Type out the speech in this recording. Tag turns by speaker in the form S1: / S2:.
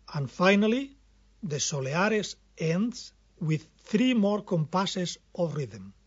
S1: And finally, the Soleares ends with 3 more compasses of rhythm.